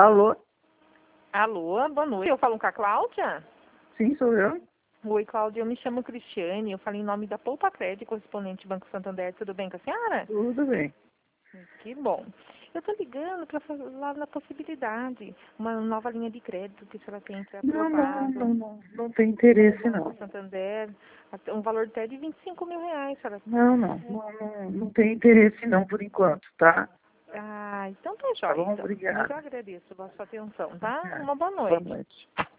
Alô? Alô, boa noite. Eu falo com a Cláudia? Sim, sou eu. Oi, Cláudia, eu me chamo Cristiane, eu falo em nome da Poupa Crédito, correspondente Banco Santander. Tudo bem com a senhora? Tudo bem. Que bom. Eu tô ligando para falar na possibilidade, uma nova linha de crédito que a senhora tem aprovado. Não tem interesse, Banco não. Santander, um valor até de R$ 25.000, senhora. Não tem interesse, não, por enquanto, tá? Ah, então tá Tá jóia, bom? então. Mas Obrigado. eu agradeço a sua atenção, tá? É. Uma boa Boa noite. noite.